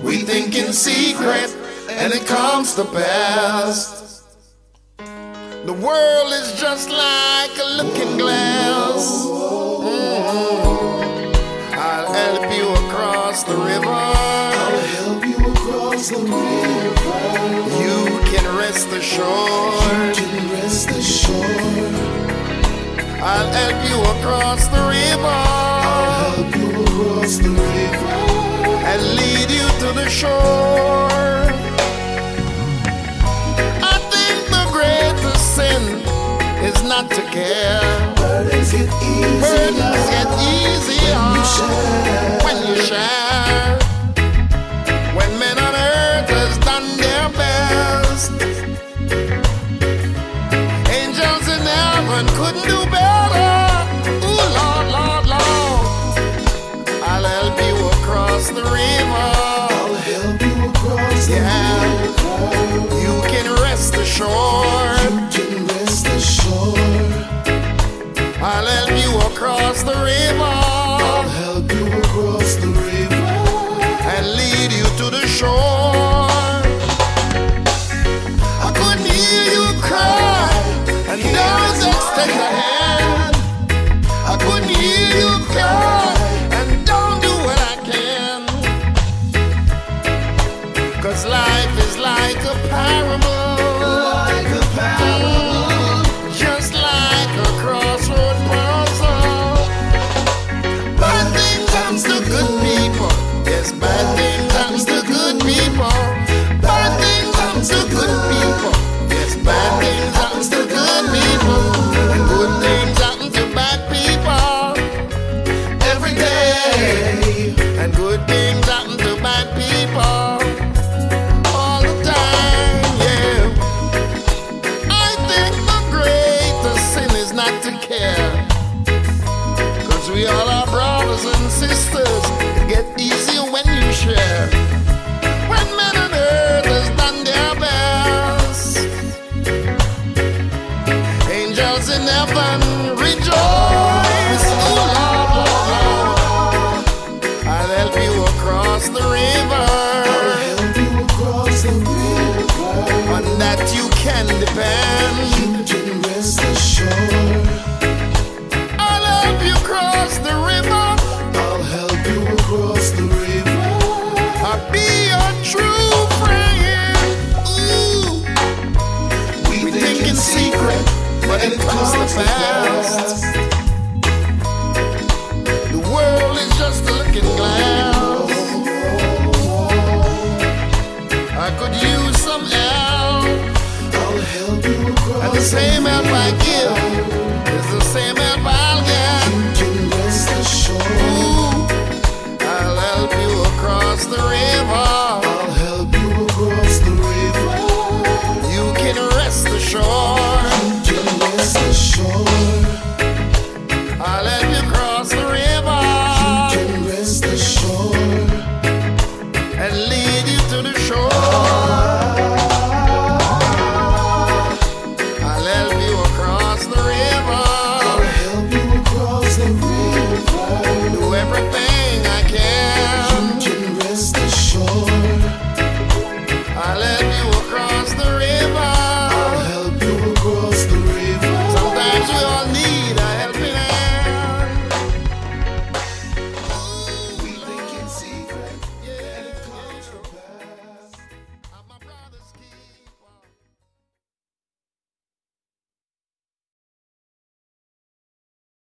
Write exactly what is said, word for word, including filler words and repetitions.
We think in secret, and it comes to pass. The world is just like a looking glass. Mm-hmm. I'll help you across the river. I'll help you across the river. You can rest assured. You can rest assured. I'll help you across the river. I'll help you across the river and lead you to the shore. I think the greatest sin is not to care. Burdens get easier. Burdens get easier when you share. When you share. When men on earth has done their best, angels in heaven couldn't do better. Ooh, Lord, Lord, Lord, I'll help you across the river. I'll help you across the yeah. river. You can rest assured. You can rest assured. I'll help you across the river. I'll help you across the river and lead you to the shore. I couldn't hear you cry, and those extend a hand. I couldn't hear you cry, and don't do what I can. 'Cause life is like a parable, like a parable, just like a crossroad puzzle. Bad things happen to good people. Yes, bad things happen to good people. Bad things happen to good people. Yes, bad things happen to good people. And good things happen to bad people every day. And good things happen to bad people all the time, yeah. I think the greatest sin is not to care. 'Cause we all are brothers and sisters. It gets easier when you share. When men on earth has done their best, angels in heaven rejoice. Oh Lord, Lord, Lord, I'll help you across the river. I'll help you across the river. On that you can depend. You can rest assured. I'll help you cross the river. I'll help you across the river. I'll be your true friend. Ooh. We, We think, think in in secret, but it comes to pass. The world is just a looking glass. I could use some help, I'll help you across and the same help I give is the same help I'll get. You can rest assured. Ooh, I'll help you across the river.